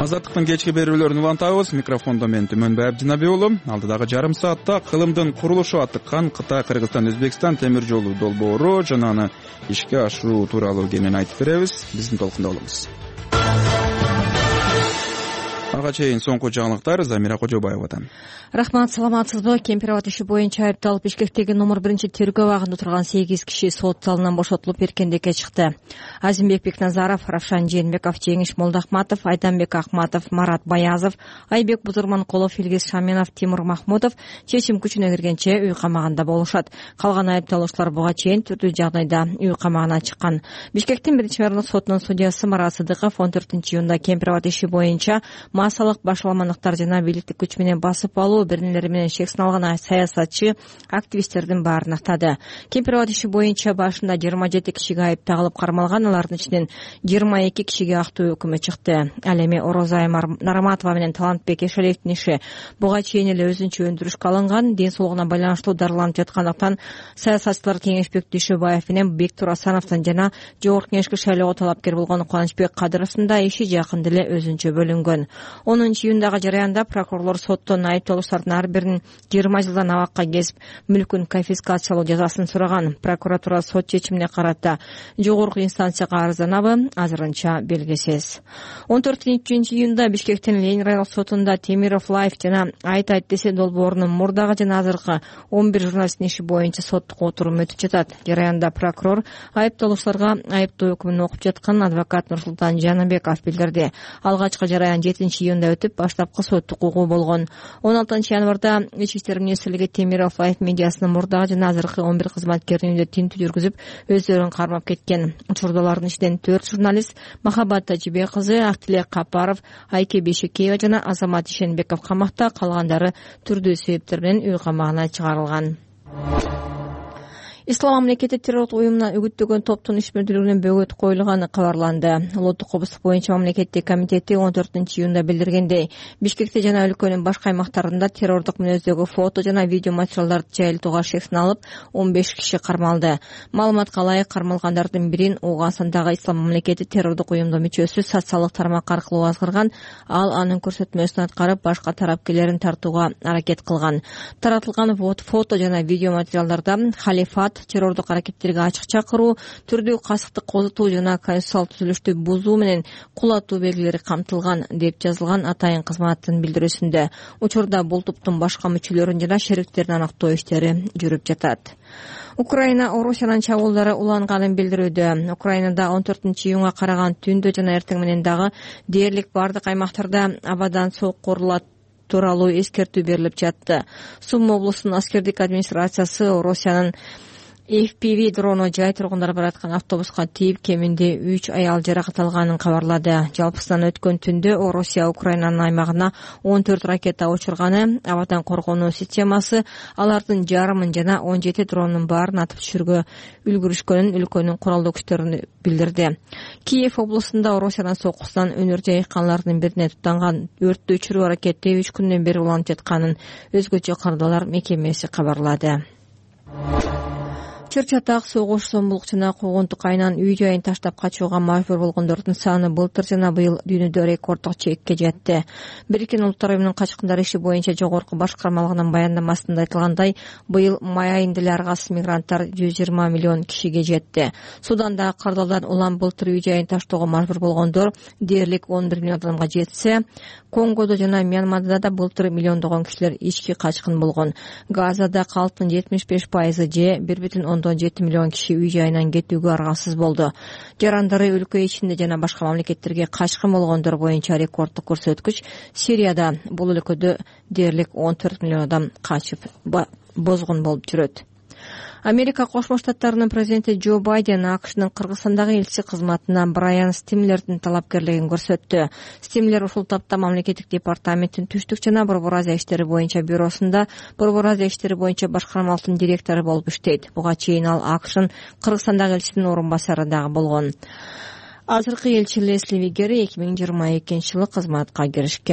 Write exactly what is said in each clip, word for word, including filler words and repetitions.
Азаттыктын кечки берүүлөрүн улантабыз. Микрофондо мен Түмөнбай Абдинабек уулу. Алдыдагы жарым саатта кылымдын курулушу аттыккан Кытай, Кыргызстан, Өзбекстан темир жолу долбоору жана аны ишке ашыруу тууралуу кеңинен айтып беребиз. Биздин толкунда болуңуз. Ага чейин соңку жаңылыктар Замира Кожобаевадан. Рахмат, саламатсызбы? Кемпирабад иши боюнча айыпталып Бишкектеги номер биринчи тергөө абагында турган сегиз киши сот залынан бошотулуп эркиндикке чыкты. Азимбек Бекназаров, Равшан Жээнбеков, Жеңиш Молдахматов, Айданбек Акматов, Марат Баязов, Айбек Бузурманкулов, Илгиз Шаменов, Тимур Махмутов чечим күчүнө киргенче үй камагында болушат. Калган айыпталуучулар буга чейин түрдүү жагдайда үй камагына чыккан. Бишкектин биринчи райондук сотунун судьясы Марат Сыдыков он төртүнчү июнда Кемпирабад иши боюнча массалык башаламандыктар жана бийликтик күч менен басып алуу, биринелери менен шек сыналган саясатчы активисттердин баарын актады. Кемпирабад иши боюнча башында жыйырма жети кишиге айып тагылып кармалган, алардын ичинен жыйырма эки кишиге актоо өкүмү чыкты. Ал эми Орозай Нараматова менен Талантбек Эшелевдин иши буга чейин эле өзүнчө өндүрүшкө алынган, ден соолугуна байланыштуу дарыланып жаткандыктан саясатчылар Кеңешбек Дүйшөбаев менен Бектур Асановдун жана жогорку кеңешке шайлоого талапкер болгон Кубанычбек Кадыровдун да иши жакында эле өзүнчө бөлүнгөн. онунчу июндагы жараянда прокурорлор соттон айыпталуучулардын ар биринин жыйырма жылдан абакка кесип мүлкүн конфискациялоо жазасын сураган. Прокуратура сот чечимине карата жогорку инстанцияга арызданабы, азырынча белгисиз. он төртүнчү июнда Бишкектин Ленин райондук сотунда Темиров Лайф жана Айт айт десе долбоорунун мурдагы жана азыркы он бир журналисттин иши боюнча соттук отурум өтүп жатат. Жараянда прокурор айыпталуучуларга айыптоо өкүмүн окуп жаткан адвокат Нурсултан Жаныбеков билдирди. Алгачкы жараян жетинчи июнда өтүп, баштапкы сот укугу болгон. он алтынчы январда Ички иштер министрлиги Темиров Лайф медиасынын мурдагы жана азыркы он бир кызматкеринин үйүндө тинтүү жүргүзүп, өздөрүн кармап кеткен. Учурда алардын ичинен төрт журналист Махабат Тажибек кызы, Актилек Капаров, Айке Бешекеева жана Азамат Ишенбеков камакта, калгандары түрдүү себептер менен үй камагына чыгарылган. Ислам мамлекети террорлук уюмуна үгүттөгөн топтун ишмердүүлүгүнөн бөгөт коюлганы кабарланды. Улуттук кооптук боюнча мамлекеттик комитети он төртүнчү июнда билдиргендей, Бишкекте жана өлкөнүн башка аймактарында террордук мүнөздөгү фото жана видео материалдарды жайылтууга шек сыналып, он беш киши кармалды. Маалыматка ылайык, кармалгандардын бирин Ооганстандагы Ислам мамлекети террордук уюмдун мүчөсү социалдык тармак аркылуу азгырган, ал анын көрсөтмөсүн аткарып, башка тарапкерлерин тартууга аракет кылган. Таратылган фото жана видео материалдарда халифат, террордук аракеттерге ачык чакыруу, түрдүү касыктык козутуу жана конституциялык түзүлүштү бузуу менен кулатуу белгилери камтылган, деп жазылган атайын кызматтын билдирүүсүндө. Учурда бул топтун башка мүчөлөрүн жана шериктерин аныктоо иштери жүрүп жатат. Украина Орусиянын чабуулдары уланганын билдирүүдө. Украинада он төртүнчү июнга караган түндө жана эртең менен дагы дээрлик бардык аймактарда абадан соккурулат тууралуу эскертүү берилип жатты. Сум облусунун аскердик администрациясы Орусиянын эф пи ви дрону жай тургундар бараткан автобуска тийип, кеминде үч аял жаракат алганын кабарлады. Жалпысынан өткөн түндө Орусия Украинанын аймагына он төрт ракета учурганы, абадан коргонуу системасы алардын жарымын жана он жети дронун баарын атып түшүргө үлгүрүшкөнүн өлкөнүн куралдуу күчтөрү билдирди. Киев облусунда Орусиянын соккусунан өнөр жайканлардын бирине тутанган өрттү өчүрүү аракети үч күндөн бери уланып жатканын өзгөчө кардалар мекемеси кабарлады. Чыр-чатак, согуш, зомбулук жана куугунтук айынан үй жайын таштап качууга мажбур болгондордун саны былтыр жана быйыл дүйнөдө рекорддук чекке жетти. Бириккен Улуттар уюмунун качкындар иши боюнча жогорку башкармалыгынын баяндамасында айтылгандай, быйыл май айында эле аргасыз мигранттар жүз жыйырма миллион кишиге жетти. Судандагы кардалдан улам былтыр үй жайын таштоого мажбур болгондор дээрлик он бир миллион адамга жетсе, Конгодо жана Мьянмада да былтыр миллиондогон кишилер ички качкын болгон. Газада калктын жетимиш беш пайызы же бир бүтүн ондон жети миллион киши үй жайынан кетүүгө аргасыз болду. Жарандары өлкө ичинде жана башка мамлекеттерге качкын болгондор боюнча рекорддук көрсөткүч. Сирияда бул өлкөдө дээрлик он төрт миллион адам качып бозгун болуп жүрөт. Америка Кошмо Штаттарынын президенти Джо Байден АКШнын Кыргызстандагы элчиси кызматына Брайан Стимлердин талапкерлигин көрсөттү. Стимлер ушул тапта мамлекеттик департаменттин түштүк жана Борбор Азия иштери боюнча бюросунда Борбор Азия иштери боюнча башкармалыктын директору болуп иштейт. Буга чейин ал АКШнын Кыргызстандагы элчисинин орун басары дагы болгон. Азыркы элчи Лесли Вигери эки миң жыйырма экинчи жылы кызматка киришкен.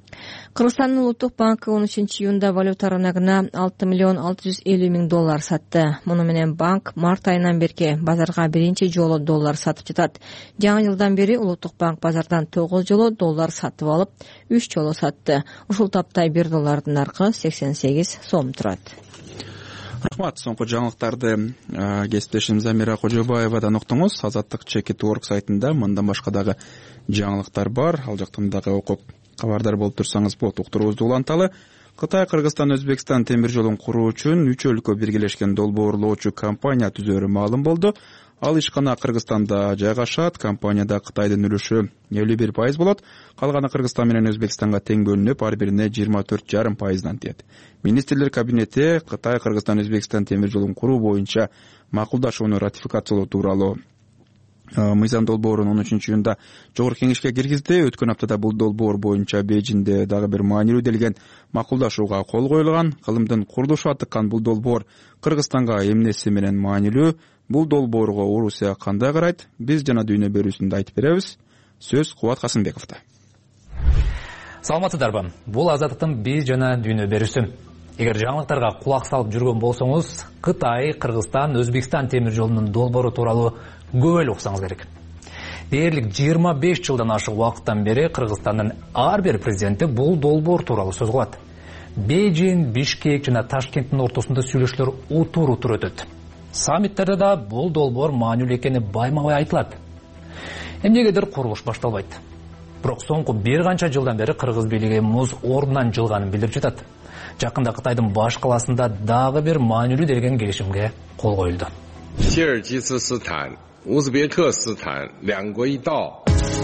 Кыргызстандын улуттук банкы он үчүнчү июнда валюта рыногуна алты миллион алты жүз элүү миң доллар сатты. Муну менен банк март айынан берки базарга биринчи жолу доллар сатып жатат. Жаңы жылдан бери улуттук банк базардан тогуз жолу доллар сатып алып, үч жолу сатты. Ушул тапта бир доллардын наркы сексен сегиз сом турат. Рахмат. Соңку жаңылыктарды кесиптешим Замира Кожобаевадан уктуңуз. Азаттык чекит орг сайтында мындан башка дагы жаңылыктар бар. Ал жактан дагы окуп кабардар болуп турсаңыз болот. Уктуруубузду уланталы. Кытай, Кыргызстан, Өзбекстан темир жолун куруу үчүн үч өлкө биргелешкен долбоорлоочу компания түзөрү маалым болду. Ал ишкана Кыргызстанда жайгашат. Компанияда Кытайдын үлүшү элүү бир пайыз болот. Калганы Кыргызстан менен Өзбекстанга тең бөлүнүп, ар бирине жыйырма төрт жарым пайыздан тиет. Министрлер кабинети Кытай, Кыргызстан, Өзбекстан темир жолун куруу боюнча макулдашууну ратификациялоо тууралуу мыйзам долбоорун он үчүнчү июнда жогорку кеңешке киргизди. Өткөн аптада бул долбоор боюнча Бейжиңде дагы бир маанилүү делген макулдашууга кол коюлган. Кылымдын курулушу атыккан бул долбоор Кыргызстанга эмнеси менен маанилүү? Бул долбоорго Орусия кандай карайт? Биз жана дүйнө берүүсүндө айтып беребиз. Сөз Кубат Касымбековдо. Саламатсыздарбы? Бул Азаттыктын биз жана дүйнө берүүсү. Эгер жаңылыктарга кулак салып жүргөн болсоңуз, Кытай, Кыргызстан, Өзбекстан темир жолунун долбоору тууралуу көп эле уксаңыз керек. Дээрлик жыйырма беш жылдан ашык убакыттан бери Кыргызстандын ар бир президенти бул долбоор тууралуу сөз кылат. Бейжиң, Бишкек жана Ташкенттин ортосунда сүйлөшүүлөр утур-утур өтөт. Саммиттерде да бул долбоор маанилүү экени байма-бай айтылат. Эмнегедир курулуш башталбайт. Бирок соңку бир канча жылдан бери кыргыз бийлиги муз ордунан жылганын билдирип жатат. Жакында Кытайдын баш каласында дагы бир маанилүү делген келишимге кол коюлду. Киргизстан, Узбекистан, Лянгуйдо.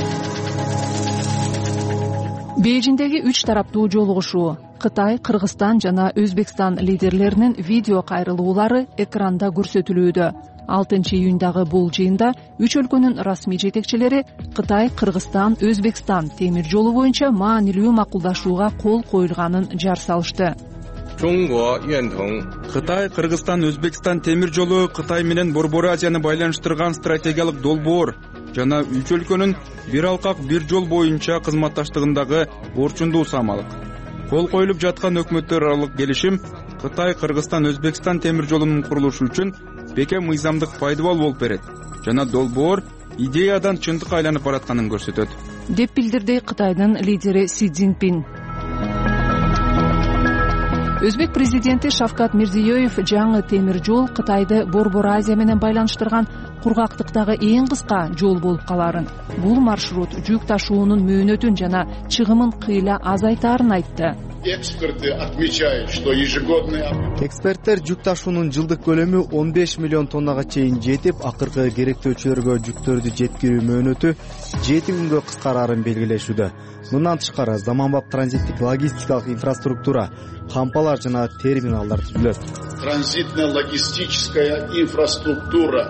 Бейжиңдеги үч тараптуу жолугушуу Кытай, Кыргызстан жана Өзбекстан лидерлеринин видео кайрылуулары экранда көрсөтүлүүдө. алтынчы июндагы бул жыйында үч өлкөнүн расмий жетекчилери Кытай, Кыргызстан, Өзбекстан темир жолу боюнча маанилүү макулдашууга кол коюлганын жар салышты. Кытай, Кыргызстан, Өзбекстан темир жолу Кытай менен Борбор Азияны байланыштырган стратегиялык долбоор жана үч өлкөнүн бир алкак бир жол боюнча кызматташтыгындагы орчундуу самалык. Кол коюлуп жаткан өкмөттөр аралык келишим Кытай, Кыргызстан, Өзбекстан темир жолунун курулушу үчүн бекем мыйзамдык пайдабол болуп берет жана долбоор идеядан чындыкка айланып баратканын көрсөтөт, деп билдирди Кытайдын лидери Си Цзиньпин. Өзбек президенти Шавкат Мирзиёев жаңы темир жол Кытайды Борбор Азия менен байланыштырган кургактыктагы эң кыска жол болуп каларын, бул маршрут жүк ташуунун мөөнөтүн жана чыгымын кыйла азайтаарын айтты. Эксперты отмечают, что ежегодные... Эксперттер жүк ташуунун жылдык көлөмү он беш миллион тоннага чейин жетип, акыркы керектөөчүлөргө жүктөрдү жеткирүү мөөнөтү жети күнгө кыскарарын белгилешүүдө. Мындан тышкары заманбап транзиттик логистикалык инфраструктура, кампалар жана терминалдар түзүлөт. Транзитно-логистическая инфраструктура.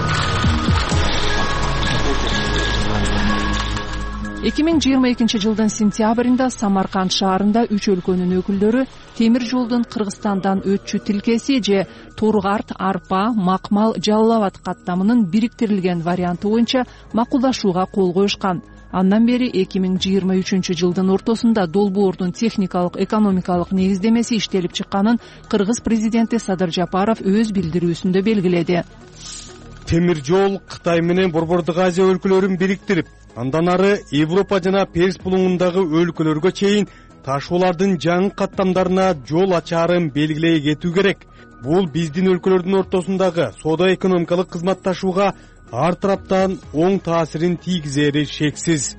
эки миң жыйырма экинчи жылдын сентябрында Самарканд шаарында үч өлкөнүн өкүлдөрү темир жолдун Кыргызстандан өтчү тилкеси же Торгарт, Арпа, Макмал, Жалал Абад каттамынын бириктирилген варианты боюнча макулдашууга кол коюшкан. Андан бери эки миң жыйырма үчүнчү жылдын ортосунда долбоордун техникалык экономикалык негиздемеси иштелип чыкканын Кыргыз президенти Садыр Жапаров өз билдирүүсүндө белгиледи. Темир жол Кытай менен Борбордук Азия өлкөлөрүн бириктирип, андан ары Европа жана Перс булуңундагы өлкөлөргө чейин ташуулардын жаңы каттамдарына жол ачаарын белгилей кетүү керек. Бул биздин өлкөлөрдүн ортосундагы соода-экономикалык кызматташууга ар тараптан оң таасирин тийгизери шексиз.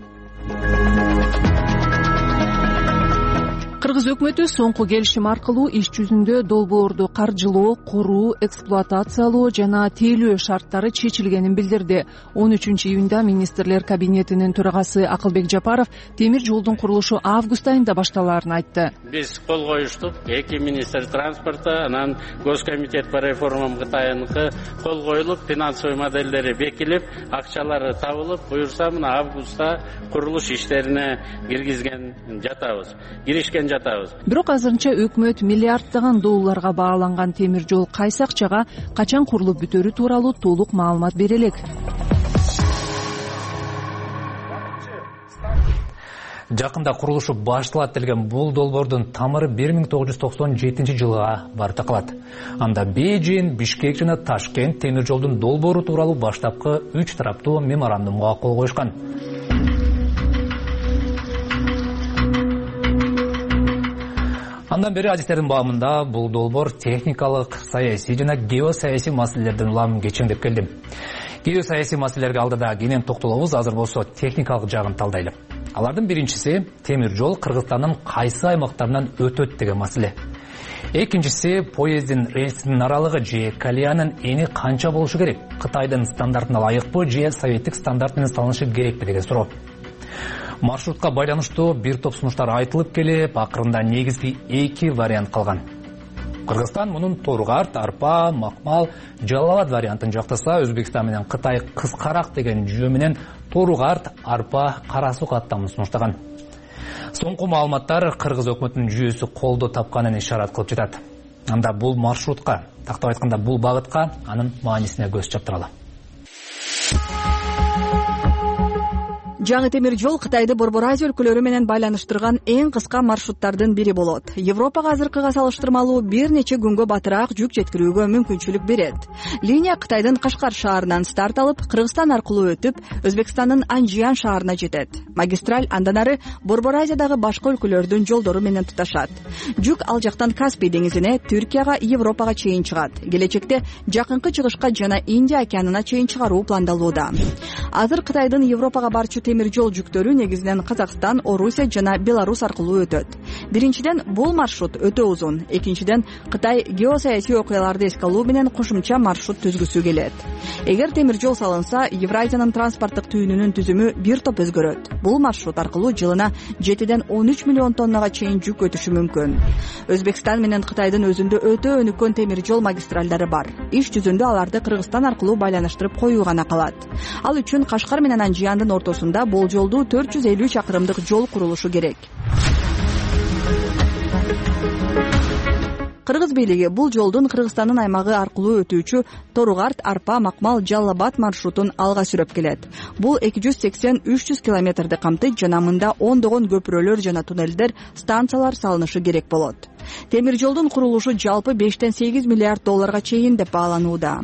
Кыргыз өкмөтү соңку келишим аркылуу иш жүзүндө долбоорду каржылоо, куруу, эксплуатациялоо жана тейлөө шарттары чечилгенин билдирди. он үчүнчү июнда министрлер кабинетинин төрагасы Акылбек Жапаров темир жолдун курулушу август айында башталаарын айтты. Биз кол коюштук. Эки министр транспорта, анан Госкомитет по реформам Кытайныкы кол коюлуп, финансовый моделдери бекилип, акчалары табылып, буюрса мына августта курулуш иштерине киргизген жатабыз. Киришкен жатабыз. Бирок азырынча өкмөт миллиарддаган долларга бааланган темир жол кайсы акчага качан курулуп бүтөрү тууралуу толук маалымат бере элек. Жакында курулушу башталат делген бул долбоордун тамыры бир миң тогуз жүз токсон жетинчи жылга барып такалат. Анда Бейжин, Бишкек жана Ташкент темир жолдун долбоору тууралуу баштапкы үч тараптуу меморандумга кол коюшкан. Андан бери адистердин баамында бул долбоор техникалык, саясий жана геосаясий маселелерден улам кечеңдеп келди. Геосаясий маселелерге алдыда кенен токтолобуз, азыр болсо техникалык жагын талдайлы. Алардын биринчиси темир жол Кыргызстандын кайсы аймактарынан өтөт деген маселе. Экинчиси поезддин рельсинин аралыгы же колеянын эни канча болушу керек? Кытайдын стандартына ылайыкпы же советтик стандарт менен салынышы керекпи деген суроо. Маршрутка байланыштуу бир топ сунуштар айтылып келип, акырында негизги эки вариант калган. Кыргызстан мунун Торгарт, Арпа, Макмал, Жалал-Абад вариантын жактаса, Өзбекстан менен Кытай кыскараак деген жүйө менен Торгарт, Арпа, Кара-Суу каттамын сунуштаган. Соңку маалыматтар Кыргыз өкмөтүнүн жүйөсү колдоо тапканын ишарат кылып жатат. Анда бул маршрутка, тактап айтканда бул багытка, анын маанисине көз чаптыралы. Жаңы темир жол Кытайды Борбор Азия өлкөлөрү менен байланыштырган эң кыска маршруттардын бири болот. Европага азыркыга салыштырмалуу бир нече күнгө батыраак жүк жеткирүүгө мүмкүнчүлүк берет. Линия Кытайдын Кашкар шаарынан старт алып, Кыргызстан аркылуу өтүп, Өзбекстандын Анжиян шаарына жетет. Магистраль андан ары Борбор Азиядагы башка өлкөлөрдүн жолдору менен туташат. Жүк ал жактан Каспий деңизине, Түркияга, Европага чейин чыгат. Келечекте жакынкы чыгышка жана Индия океанына чейин чыгаруу пландалууда. Азыр Кытайдын Европага барчу темир жол жүктөрү негизинен Казакстан, Орусия жана Беларусь аркылуу өтөт. Биринчиден, бул маршрут өтө узун. Экинчиден, Кытай геосаясий окуяларды эске алуу менен кошумча маршрут түзгүсү келет. Эгер темир жол салынса, Евразиянын транспорттук түйүнүнүн түзүмү бир топ өзгөрөт. Бул маршрут аркылуу жылына жетиден он үч миллион тоннага чейин жүк өтүшү мүмкүн. Өзбекстан менен Кытайдын өзүндө өтө өнүккөн темир жол магистралдары бар. Иш жүзүндө аларды Кыргызстан аркылуу байланыштырып коюу гана калат. Ал үчүн Кашкар менен Анжияндын ортосунда болжолдуу төрт жүз элүү чакырымдык жол курулушу керек. Кыргыз бийлиги бул жолдун Кыргызстандын аймагы аркылуу өтүүчү Торгарт, Арпа, Макмал, Жалал-Абад маршрутун алга сүрөп келет. Бул эки жүз сексен үч жүз километрди камтыйт жана мында ондогон көпүрөлөр жана туннелдер, станциялар салынышы керек болот. Темир жолдун курулушу жалпы бештен сегиз миллиард долларга чейин деп бааланууда.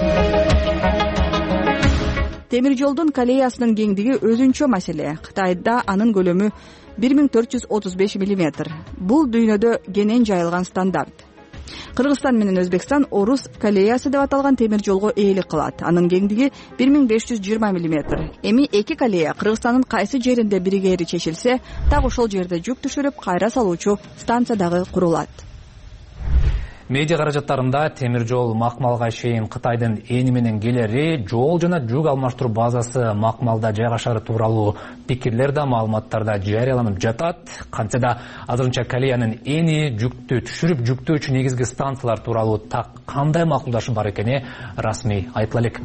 Темир жолдун колеясынын кеңдиги өзүнчө маселе. Кытайда анын көлөмү бир миң төрт жүз отуз беш миллиметр. Бул дүйнөдө кенен жайылган стандарт. Кыргызстан менен Өзбекстан Орус колеясы деп аталган темир жолго ээлик кылат. Анын кеңдиги бир миң беш жүз жыйырма миллиметр. Эми эки колея Кыргызстандын кайсы жеринде биригери чечилсе, так ошол жерде жүк түшүрүп кайра салуучу станция дагы курулат. Медиа каражаттарында темир жол Макмалга чейин Кытайдын эни менен келери, жол жана жүк алмаштыруу базасы Макмалда жайгашары тууралуу пикирлер да маалыматтарда жарыяланып жатат. Кантсе да азырынча колеянын эни, жүктү түшүрүп жүктөөчү негизги станциялар тууралуу так кандай макулдашы бар экени расмий айтыла элек.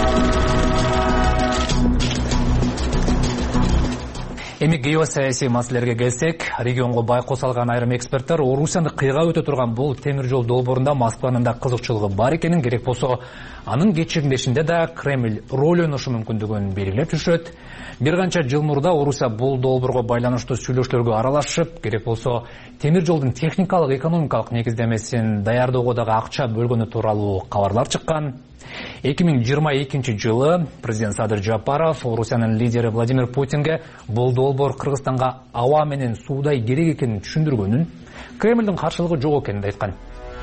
Эми геосаясий маселелерге келсек, регионго байкоо салган айрым эксперттер Орусияны кыйга өтө турган бул темир жол долбоорунда Москванын да кызыкчылыгы бар экенин, керек болсо анын кечирилишинде да Кремль роль ойношу мүмкүндүгүн белгилеп жүрүшөт. Бир канча жыл мурда Орусия бул долбоорго байланыштуу сүйлөшүүлөргө аралашып, керек болсо темир жолдун техникалык, экономикалык негиздемесин даярдоого дагы акча бөлгөнү тууралуу кабарлар чыккан. эки миң жыйырма экинчи жылы президент Садыр Жапаров Орусиянын лидери Владимир Путинге бул долбоор Кыргызстанга аба менен суудай керек экенин түшүндүргөнүн, Кремлдин каршылыгы жок экенин айткан.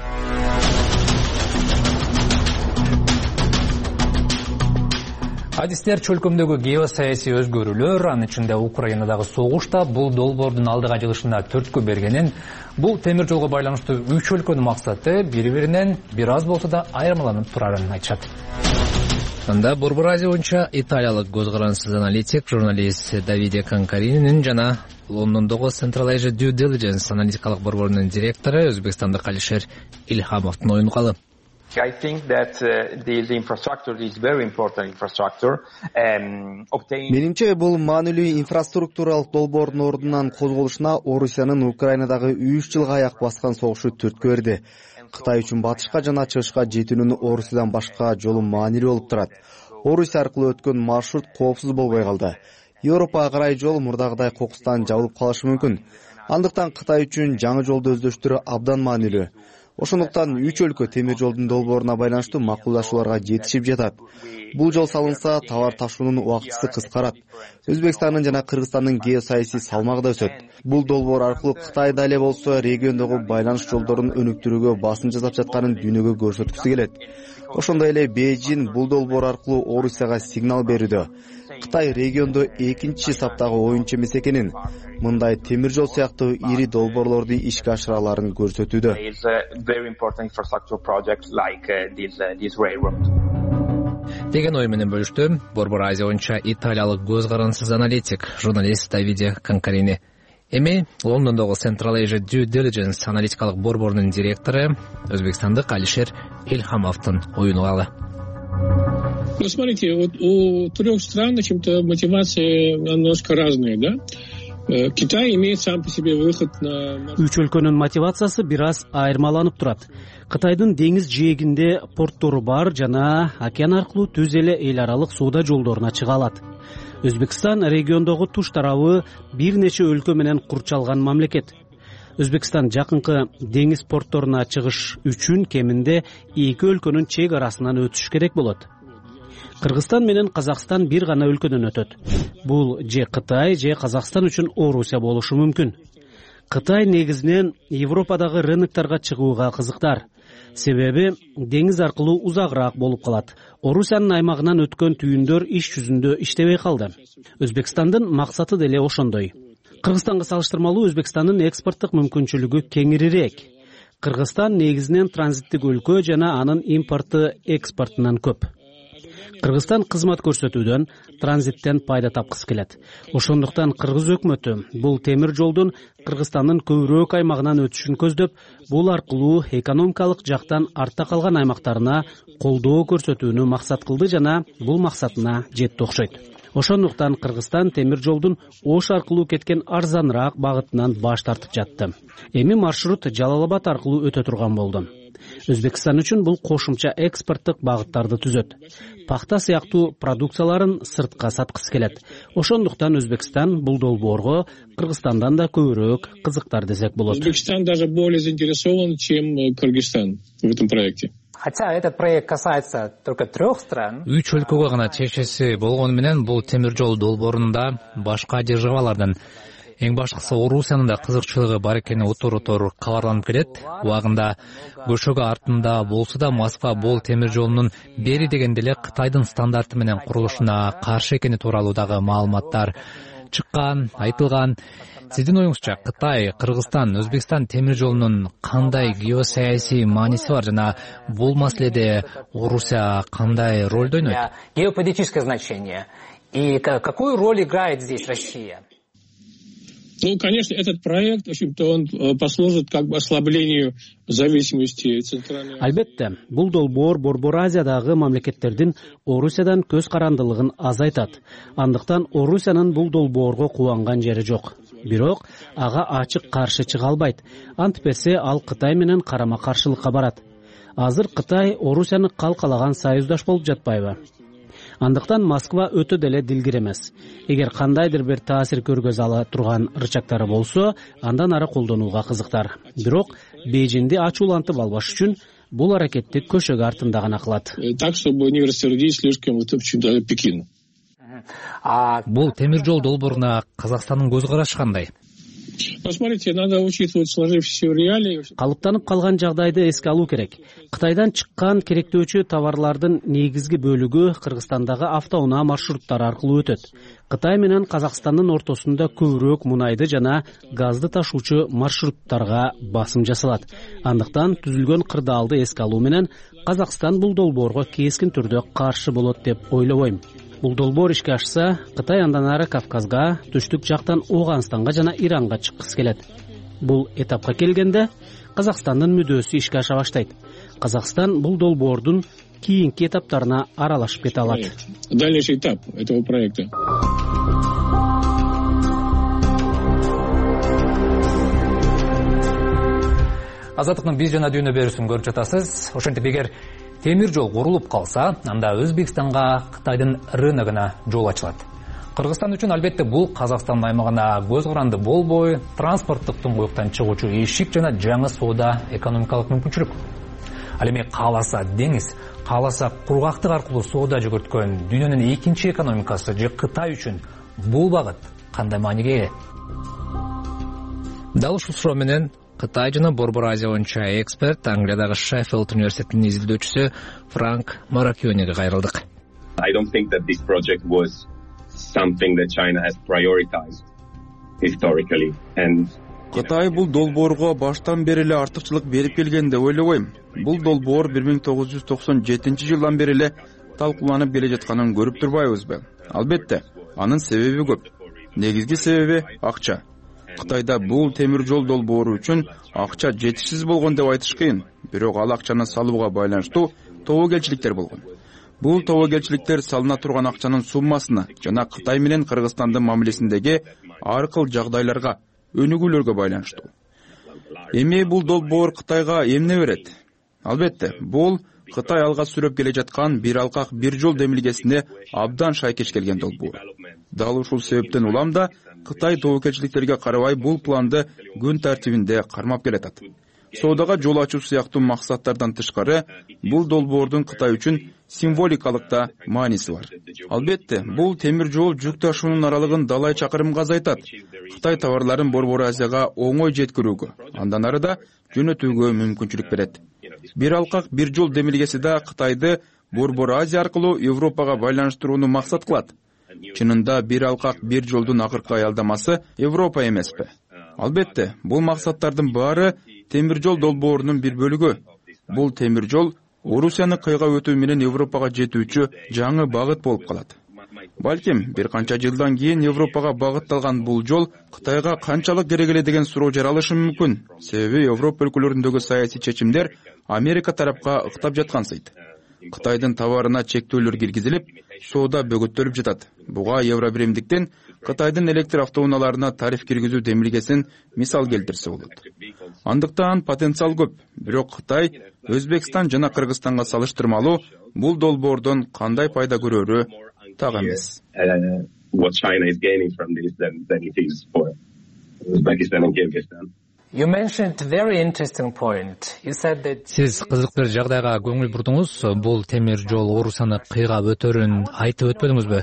Адистер чөлкөмдөгү геосаясий өзгөрүүлөр, анын ичинде Украинадагы согуш да бул долбоордун алдыга жылышына түрткү бергенин, бул темир жолго байланыштуу үч өлкөнүн максаты бири-биринен бир аз болсо да айырмаланып турарын айтышат. Анда Борбор Азия боюнча италиялык көз карансыз аналитик, журналист Давиде Канкарининин жана Лондондогу Central Asia Due Diligence аналитикалык борборунун директору Өзбекстандык Алишер Ильхамовдун оюну калы. I think that uh, the, the infrastructure is very important infrastructure. Um, obtain... Менимче бул маанилүү инфраструктуралык долбоордун ордунан козголушуна Орусиянын Украинадагы үч жылга аяк баскан согушу түрткү берди. Кытай үчүн батышка жана чыгышка жетүүнүн Орусиядан башка жолу маанилүү болуп турат. Орусия аркылуу өткөн маршрут коопсуз болбой калды. Европага карай жол мурдагыдай кокустан жабылып калышы мүмкүн. Андыктан Кытай үчүн жаңы жолду өздөштүрүү абдан маанилүү. Ошондуктан үч өлкө темир жолдун долбооруна байланыштуу макулдашууларга жетишип жатат. Бул жол салынса, товар ташуунун убактысы кыскарат. Өзбекстандын жана Кыргызстандын геосаясий салмагы да өсөт. Бул долбоор аркылуу Кытай да эле болсо региондогу байланыш жолдорун өнүктүрүүгө басым жасап жатканын дүйнөгө көрсөткүсү келет. Ошондой эле Бейжин бул долбоор аркылуу Орусияга сигнал берүүдө. Кытай региондо экинчи саптагы оюнчу эмес экенин, мындай темир жол сыяктуу ири долбоорлорду ишке ашыраларын көрсөтүүдө. Деген ой менен бөлүштү Борбор Азия боюнча италиялык көз карансыз аналитик, журналист Давиде Канкарини. Эми Лондондогу Central Asia Due Diligence аналитикалык борборунун директору өзбекстандык Алишер Элхамовдун оюн угалы. Ну, смотрите, вот у трех стран, в общем-то, мотивации немножко разные, да? Китай имеет сам по себе выход на... Үч өлкөнүн мотивациясы бир аз айырмаланып турат. Кытайдын деңиз жээгинде порттору бар жана океан аркылуу түз эле эл аралык соода жолдоруна чыга алат. Өзбекстан региондогу туш тарабы бир нече өлкө менен курчалган мамлекет. Өзбекстан жакынкы деңиз портторуна чыгыш үчүн кеминде эки өлкөнүн чек арасынан өтүш керек болот. Кыргызстан менен Казакстан бир гана өлкөдөн өтөт. Бул же Кытай, же Казакстан үчүн Орусия болушу мүмкүн. Кытай негизинен Европадагы рыноктарга чыгууга кызыктар. Себеби деңиз аркылуу узагыраак болуп калат. Орусиянын аймагынан өткөн түйүндөр иш жүзүндө иштебей калды. Өзбекстандын максаты деле ошондой. Кыргызстанга салыштырмалуу Өзбекстандын экспорттук мүмкүнчүлүгү кеңирирээк. Кыргызстан негизинен транзиттик өлкө жана анын импорты экспортунан көп. Кыргызстан кызмат көрсөтүүдөн, транзиттен пайда тапкысы келет. Ошондуктан кыргыз өкмөтү бул темир жолдун Кыргызстандын көбүрөөк аймагынан өтүшүн көздөп, бул аркылуу экономикалык жактан артта калган аймактарына колдоо көрсөтүүнү максат кылды жана бул максатына жетти окшойт. Ошондуктан Кыргызстан темир жолдун Ош аркылуу кеткен арзаныраак багытынан баш тартып жатты. Эми маршрут Жалал-Абад аркылуу өтө турган болду. Өзбекстан үчүн бул кошумча экспорттук багыттарды түзөт. Пахта сыяктуу продукцияларын сыртка саткысы келет. Ошондуктан Өзбекстан бул долбоорго Кыргызстандан да көбүрөөк кызыктар десек болот. Өзбекстан даже более заинтересован, чем Кыргызстан в этом проекте. Хотя этот проект касается только трех стран. Үч өлкөгө гана чечеси болгону менен бул темир жол долбоорунда башка державалардын, эң башкысы Орусиянын да кызыкчылыгы бар экени отор-отор кабарланып келет. Убагында көшөгө артында болсо да Москва бул темир жолунун бери дегенде эле Кытайдын стандарты менен курулушуна каршы экени тууралуу дагы маалыматтар чыккан, айтылган. Сиздин оюңузча Кытай, Кыргызстан, Өзбекстан темир жолунун кандай геосаясий мааниси бар жана бул маселеде Орусия кандай роль ойнойт? Геополитическое значение. И какую роль играет здесь Россия? Ну, конечно, этот проект, в общем-то, он послужит как бы ослаблению зависимости центральной. Албетте, бул долбоор Борбор Азиядагы мамлекеттердин Орусиядан көз карандылыгын азайтат. Андыктан Орусиянын бул долбоорго кубанган жери жок. Бирок ага ачык каршы чыга албайт. Антпесе ал Кытай менен карама-каршылыкка барат. Азыр Кытай Орусияны калкалаган союздаш болуп жатпайбы? Андыктан Москва өтө деле дилгир эмес. Эгер кандайдыр бир таасир көргөзө ала турган рычагтары болсо, андан ары колдонууга кызыктар. Бирок Бейжинди ачуулантып албаш үчүн бул аракетти көшөгө артында гана кылат. Так, чтобы не рассердить слишком Пекин. Бул темир жол долбооруна Казакстандын көз карашы кандай? Посмотрите, надо учитывать сложившиеся реалии. Калыптанып калган жагдайды эске алуу керек. Кытайдан чыккан керектөөчү товарлардын негизги бөлүгү Кыргызстандагы автоунаа маршруттары аркылуу өтөт. Кытай менен Казакстандын ортосунда көбүрөөк мунайды жана газды ташуучу маршруттарга басым жасалат. Андыктан түзүлгөн кырдаалды эске алуу менен Казакстан бул долбоорго кескин түрдө каршы болот деп ойлобойм. Бул долбоор ишке ашса, Кытай андан ары Кавказга, түштүк жактан Ооганстанга жана Иранга чыккысы келет. Бул этапка келгенде Казакстандын мүдөөсү ишке аша баштайт. Казакстан бул долбоордун кийинки этаптарына аралашып кете алат. Дальнейший этап этого проекта. Азаттыктын биз жана дүйнө берүүсүн көрүп жатасыз. Ошентип эгер темир жол курулуп калса, анда Өзбекстанга Кытайдын рыногуна жол ачылат. Кыргызстан үчүн албетте бул Казакстандын аймагына көз каранды болбой, транспорттук туңгуюктан чыгуучу эшик жана жаңы соода экономикалык мүмкүнчүлүк. Ал эми кааласа деңиз, кааласа кургактык аркылуу соода жүгүрткөн дүйнөнүн экинчи экономикасы же Кытай үчүн бул багыт кандай мааниге ээ? Дал ушул суроо менен Кытай жана Борбор Азия боюнча эксперт, Англиядагы Шеффилд университетинин изилдөөчүсү Франк Маракионеге кайрылдык. I don't think that this project was something that China has prioritized historically and Кытай бул долбоорго баштан бери эле артыкчылык берип келген деп ойлобойм. Бул долбоор бир миң тогуз жүз токсон жетинчи жылдан бери эле талкууланып келе жатканын көрүп турбайбызбы? Албетте, анын себеби көп. Негизги себеби акча. Кытайда бул темир жол долбоору үчүн акча жетишсиз болгон деп айтыш кыйын, бирок ал акчаны салууга байланыштуу тобокелчиликтер болгон. Бул тобокелчиликтер салына турган акчанын суммасына жана Кытай менен Кыргызстандын мамилесиндеги ар кыл жагдайларга, өнүгүүлөргө байланыштуу. Эми бул долбоор Кытайга эмне берет? Албетте, бул Кытай алга сүрөп келе жаткан бир алкак бир жол демилгесине абдан шайкеш келген долбоор. Дал ушул себептен улам да Кытай тобокелчиликтерге карабай бул планды күн тартибинде кармап келатат. Соодага жол ачуу сыяктуу максаттардан тышкары, бул долбоордун Кытай үчүн символикалык да мааниси бар. Албетте, бул темир жол жүк ташуунун аралыгын далай чакырымга азайтат. Кытай товарларын Борбор Азияга оңой жеткирүүгө, андан ары да жөнөтүүгө мүмкүнчүлүк берет. Бир алкак бир жол демилгеси да Кытайды Борбор Азия аркылуу Европага байланыштырууну максат кылат. Чынында бир алкак бир жолдун акыркы аялдамасы Европа эмеспи? Албетте, бул максаттардын баары темир жол долбоорунун бир бөлүгү. Бул темир жол Орусияны кыйга өтүү менен Европага жетүүчү жаңы багыт болуп калат. Балким бир канча жылдан кийин Европага багытталган бул жол Кытайга канчалык керек эле деген суроо жаралышы мүмкүн. Себеби Европа өлкөлөрүндөгү саясий чечимдер Америка тарапка ыктап жаткансыйт. Кытайдын товарына чектөөлөр киргизилип, соода бөгөттөлүп жатат. Буга Евробиримдиктен Кытайдын электр автоунааларына тариф киргизүү демилгесин мисал келтирсе болот. Андыктан потенциал көп, бирок Кытай Өзбекстан жана Кыргызстанга салыштырмалуу бул долбоордон кандай пайда көрөрү так эмес. What China is gaining from this than, than it is for Uzbekistan and Kyrgyzstan. You mentioned a very interesting point. You said that Сиз кызык бир жагдайга көңүл бурдуңуз. Бул темир жол Орусияны кыйгап өтөрүн айтып өтпөдүңүзбү?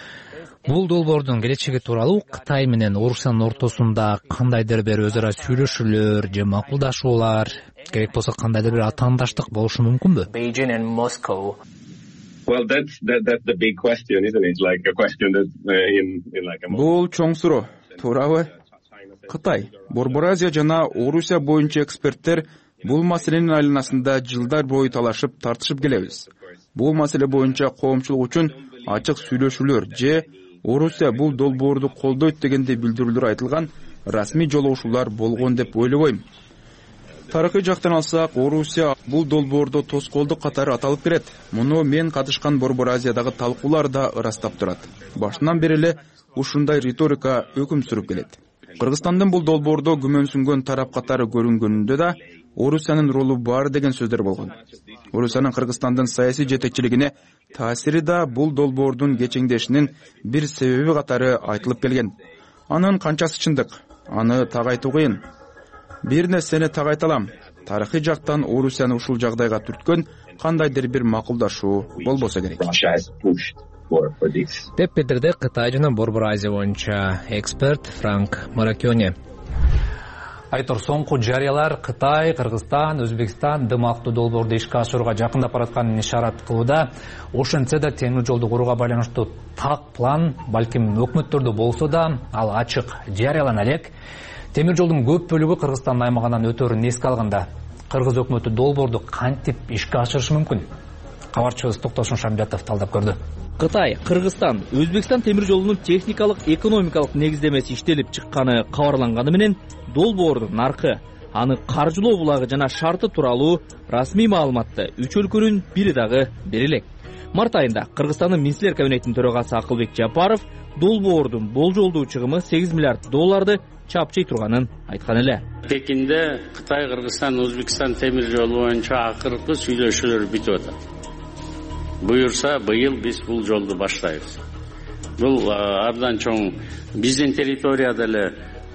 Бул долбоордун келечеги тууралуу Кытай менен Орусиянын ортосунда кандайдыр бир өз ара сүйлөшүүлөр же макулдашуулар, керек болсо кандайдыр бир атаандаштык болушу мүмкүнбү? Beijing and Moscow. Well, that's that, that's the big question, isn't it? Like a question that uh, in in like a Бул чоң суроо, туурабы? Кытай, Борбор Азия жана Орусия боюнча эксперттер бул маселенин айланасында жылдар бою талашып, тартышып келебиз. Бул маселе боюнча коомчулук үчүн ачык сүйлөшүүлөр же Орусия бул долбоорду колдойт дегенде билдирүүлөр айтылган расмий жолугушуулар болгон деп ойлобойм. Тарыхый жактан алсак, Орусия бул долбоордо тоскоолдук катары аталып келет. Муну мен катышкан Борбор Азиядагы талкуулар да ырастап турат. Башынан бери эле ушундай риторика өкүм сүрүп келет. Кыргызстандын бул долбоордо күмөнсүнгөн тарап катары көрүнгөнүндө да Орусиянын ролу бар деген сөздөр болгон. Орусиянын Кыргызстандын саясий жетекчилигине таасири да бул долбоордун кечеңдешинин бир себеби катары айтылып келген. Анын канчасы чындык? Аны так айтуу кыйын. Бир нерсени так айта алам. Тарыхый жактан Орусияны ушул жагдайга түрткөн кандайдыр бир макулдашуу болбосо керек. Деп билдирди Кытай жана Борбор Азия боюнча эксперт Франк Маракионе. Айтор, соңку жарыялар Кытай, Кыргызстан, Өзбекстан дымактуу долбоорду ишке ашырууга жакындап баратканын ишарат кылууда. Ошентсе да темир жолду курууга байланыштуу так план балким өкмөттөрдө болсо да ал ачык жарыялана элек. Темир жолдун көп бөлүгү Кыргызстандын аймагынан өтөрүн эске алганда, Кыргыз өкмөтү долбоорду кантип ишке ашырышы мүмкүн? Кабарчыбыз Токтошун Шамжатов талдап көрдү. Кытай, Кыргызстан, Өзбекстан темир жолунун техникалык, экономикалык негиздемеси иштелип чыкканы кабарланганы менен долбоордун наркы, аны каржылоо булагы жана шарты тууралуу расмий маалыматты үч өлкөнүн бири дагы бере элек. Март айында Кыргызстандын Министрлер кабинетинин төрагасы Акылбек Жапаров долбоордун болжолдуу чыгымы сегиз миллиард долларды чапчый турганын айткан эле. Пекинде Кытай, Кыргызстан, Өзбекстан темир жолу боюнча акыркы сүйлөшүүлөр бүтүп атат. Буюрса, быйыл биз бул жолду баштайбыз. бул абдан чоң биздин территорияда эле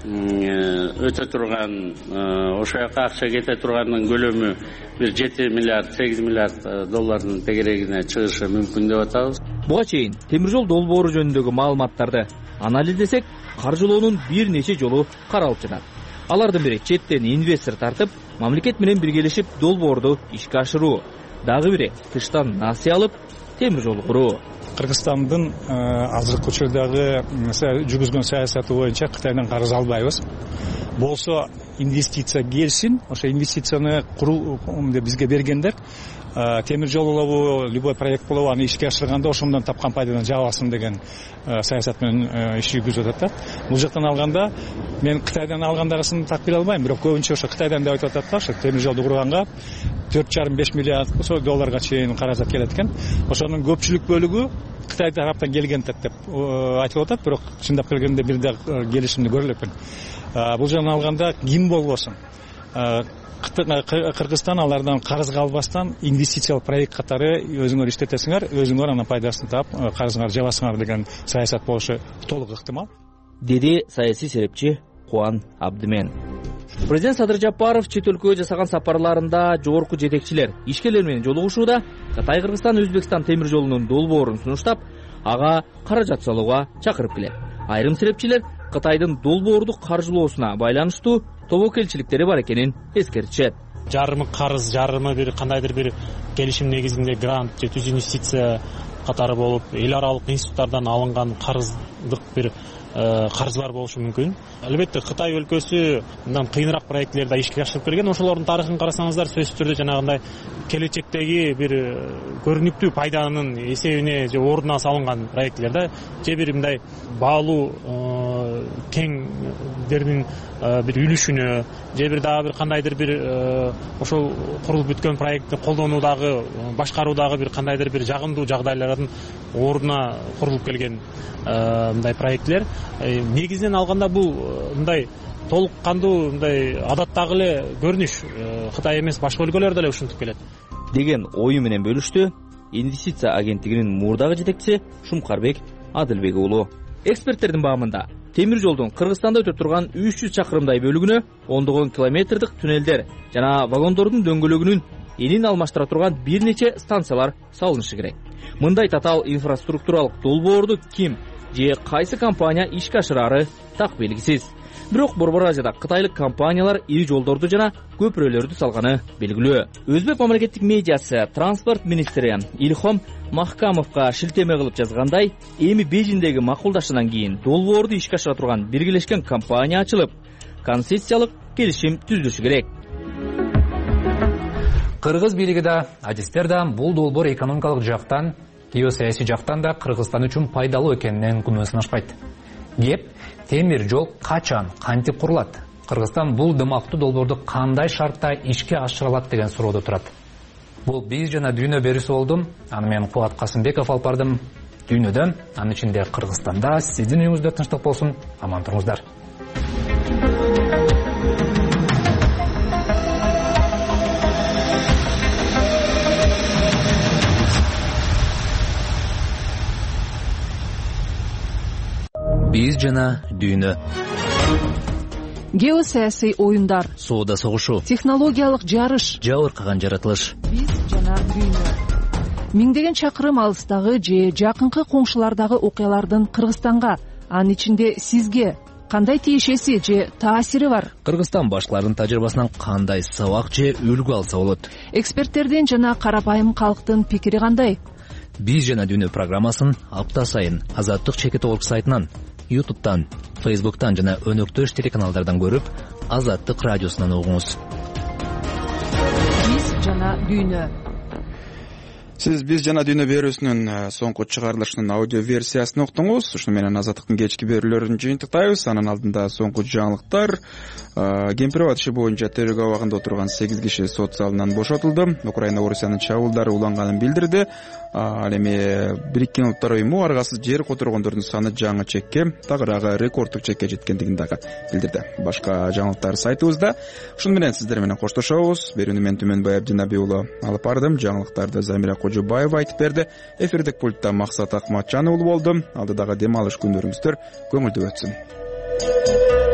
өтө турган, ошол жака акча кете турганын көлөмү бир жети миллиард сегиз миллиард доллардын тегерегине чыгышы мүмкүн деп атабыз. Буга чейин темир жол долбоору жөнүндөгү маалыматтарды анализдесек, каржылоонун бир нече жолу каралып жатат. Алардын бири четтен инвестор тартып, мамлекет менен биргелешип долбоорду ишке ашыруу, дагы бири тыштан насыя алып темир жол куруу. Кыргызстандын азыркы учурдагы жүргүзгөн саясаты боюнча Кытайдан карыз албайбыз. Болсо инвестиция келсин, ошо инвестицияны куруу бизге бергендер темир жол болобу, любой проект болобу, аны ишке ашырганда ошондон тапкан пайдадан жабасын деген саясат менен иш жүргүзүп атат да. Бул жактан алганда мен Кытайдан алгандарасын так биле албайм, бирок көбүнчө ошо Кытайдан деп айтып атат да, ошо темир жолду курганга төрт жарым беш миллиард долларга чейин каражат келет экен. Ошонун көпчүлүк бөлүгү Кытай тараптан келген деп айтылып атат, бирок чындап келгенде бир да келишимди көрө элекпин. Бул жактан алганда ким болбосун Кыргызстан алардан карызга албастан инвестициялык проект катары өзүңөр иштетесиңер, өзүңөр анын пайдасын таап, карызыңарды жабасыңар деген саясат болушу толук ыктымал, деди саясий серепчи Кубан Абдымен. Президент Садыр Жапаров чет өлкөгө жасаган сапарларында жогорку жетекчилер, ишкерлер менен жолугушууда Кытай Кыргызстан Өзбекстан темир жолунун долбоорун сунуштап, ага каражат салууга чакырып келет. Айрым серепчилер Кытайдын долбоорду каржылоосуна байланыштуу тобокелчиликтери бар экенин эскертишет. Жарымы карыз, жарымы бир кандайдыр бир келишим негизинде грант же түз инвестиция катары болуп, эл аралык институттардан алынган карыздык бир каржылар болушу мүмкүн. Албетте Кытай өлкөсү мындан кыйыныраак проектлерди ишке ашырып келген. Ошолордун тарыхын карасаңыздар, сөзсүз түрдө жанагындай келечектеги бир көрүнүктүү пайданын эсебине же ордуна салынган проектлер да, же бир мындай баалуу кеңдердин бир үлүшүнө, же бир дагы бир кандайдыр бир ошол курулуп бүткөн проектти колдонуудагы, башкаруудагы бир кандайдыр бир жагымдуу жагдайлардын ордуна курулуп келген мындай проектлер. Негизинен алганда бул мындай толук кандуу мындай адаттагы эле көрүнүш, Кытай эмес башка өлкөлөр деле ушинтип келет деген ою менен бөлүштү инвестиция агенттигинин мурдагы жетекчиси Шумкарбек Адылбек уулу. Эксперттердин баамында темир жолдун Кыргызстанда өтө турган үч жүз чакырымдай бөлүгүнө ондогон километрдик туннелдер жана вагондордун дөңгөлөгүнүн энин алмаштыра турган бир нече станциялар салынышы керек. Мындай татаал инфраструктуралык долбоорду ким же кайсы компания ишке ашырары так белгисиз. Бирок Борбор Азияда кытайлык компаниялар ири жолдорду жана көпүрөлөрдү салганы белгилүү. Өзбек мамлекеттик медиасы транспорт министри Илхом Махкамовго шилтеме кылып жазгандай, эми Бейжиңдеги макулдашуудан кийин долбоорду ишке ашыра турган биргелешкен компания ачылып, концессиялык келишим түзүлүшү керек. Кыргыз бийлиги да, адистер да бул долбоор экономикалык жактан, геосаясий жактан да Кыргызстан үчүн пайдалуу экенинен күнөө сынашпайт. Кеп темир жол качан, кантип курулат? Кыргызстан бул дымактуу долбоорду кандай шартта ишке ашыра алат деген суроодо турат. Бул биз жана дүйнө берүүсү болду. Аны мен Кубат Касымбеков алып бардым. Дүйнөдө, анын ичинде Кыргызстанда сиздин үйүңүздө тынчтык болсун. Аман туруңуздар. Биз жана дүйнө. Геосаясий оюндар, соода согушу, технологиялык жарыш, жабыркаган жаратылыш. Биз жана дүйнө. Миңдеген чакырым алыстагы же жакынкы коңшулардагы окуялардын Кыргызстанга, анын ичинде сизге кандай тиешеси же таасири бар? Кыргызстан башкаларынын тажрыйбасынан кандай сабак же үлгү алса болот? Эксперттердин жана карапайым калктын пикири кандай? Биз жана дүйнө программасын апта сайын Азаттык чекит орг сайтынан, ютубтан, фейсбуктан жана өнөктөш телеканалдардан көрүп, Азаттык радиосунан угуңуз. Биз жана дүйнө. Сиз биз жана дүйнө берүүсүнүн соңку чыгарылышынын аудио версиясын уктуңуз. Ушуну менен Азаттыктын кечки берүүлөрүн жыйынтыктайбыз. Анын алдында соңку жаңылыктар. Кемпирабад иши боюнча тергөө абагында отурган сегиз киши сот залынан бошотулду. Украина Орусиянын чабуулдары уланганын билдирди. Ал эми Бириккен Улуттар уюму аргасыз жер которгондордун саны жаңы чекке, тагыраагы рекордтук чекке жеткендигин дагы билдирди. Башка жаңылыктар сайтыбызда. Ушуну менен сиздер менен коштошобуз. Берүүнү мен Түмөнбай Абдинабий уулу алып бардым. Жаңылыктарды Замира Кожобаева айтып берди. Эфирдик пультта Максат Акматжан уулу болду. Алдыдагы дем алыш күндөрүңүздөр көңүлдүү өтсүн.